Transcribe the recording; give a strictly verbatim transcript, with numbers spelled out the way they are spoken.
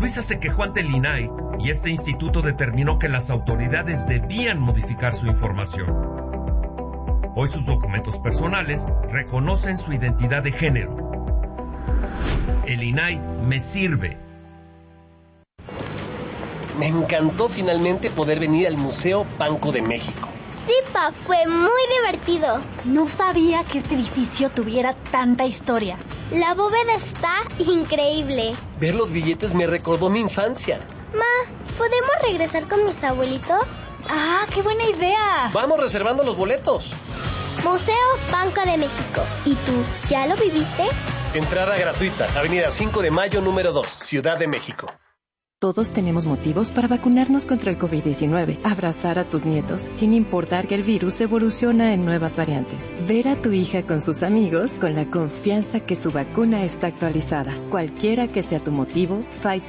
Luisa se quejó ante el I N A I y este instituto determinó que las autoridades debían modificar su información. Hoy sus documentos personales reconocen su identidad de género. El I N A I me sirve. Me encantó finalmente poder venir al Museo Banco de México. Sí, pa, fue muy divertido. No sabía que este edificio tuviera tanta historia. La bóveda está increíble. Ver los billetes me recordó mi infancia. Ma, ¿podemos regresar con mis abuelitos? ¡Ah, qué buena idea! Vamos reservando los boletos. Museo Banco de México. ¿Y tú, ya lo viviste? Entrada gratuita, Avenida cinco de Mayo, número dos, Ciudad de México. Todos tenemos motivos para vacunarnos contra el COVID diecinueve. Abrazar a tus nietos, sin importar que el virus evoluciona en nuevas variantes. Ver a tu hija con sus amigos con la confianza que su vacuna está actualizada. Cualquiera que sea tu motivo, Pfizer